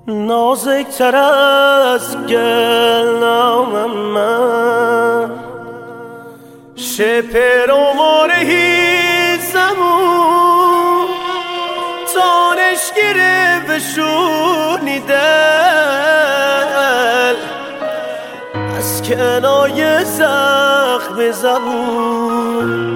نازک‌تر از گلنام من شپروماره هیزمون تانش گیره بشونی دل از کنای زخم زبون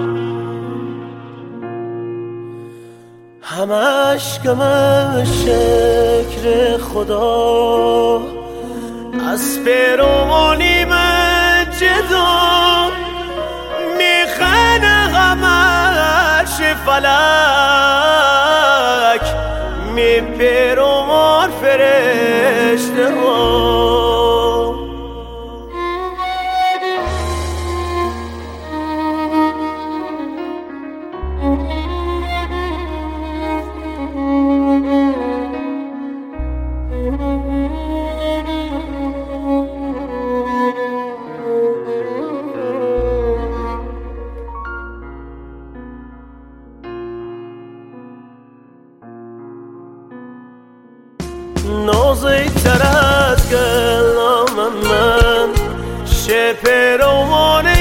همش گمه شکر خدا از پیروانیم جدا میخنه همش فلک میپیرومار فرشته ها نازک‌تر از گلام من شپرومانه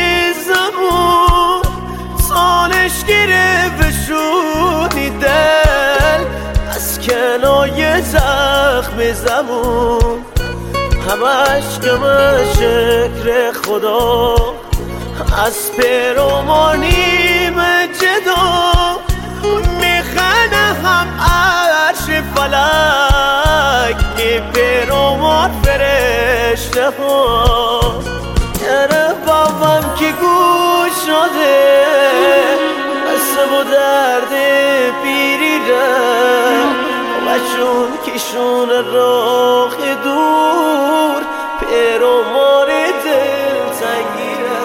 زمان سالش گیره بشونی دل از کنای زخم زمان همش گمه شکر خدا از پیروانیم جدا میخنه هم عرش فلک میپیرومار فرشته ها یره بابم که گوش شده قصه و درد پیری ره و چون کشون راه دور پیرومار دل تنگیره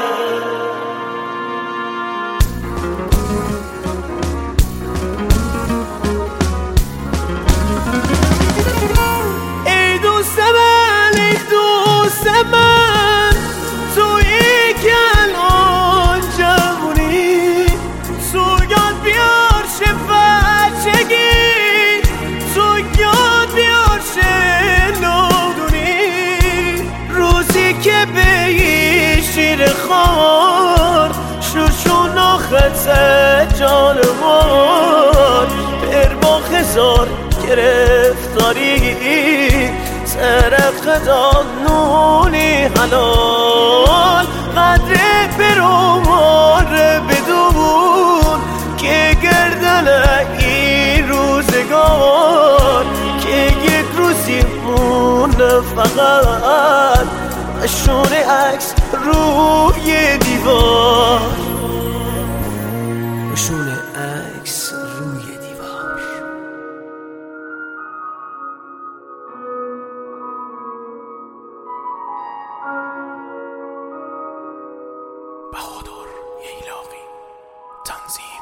من توی کلان جوونی تو یاد بیار شفاچگی تو یاد بیار شنودونی روزی که به شیر خار شوشون آخت جان مار پر با خزار گرفتاری سرق دانونی حلال قدر پرومار بدون که گردن این روزگار که یک روزی مونه فقط شونه عکس روی دیوار شونه عکس روی دیوار بهادر ییلاقی تنظیم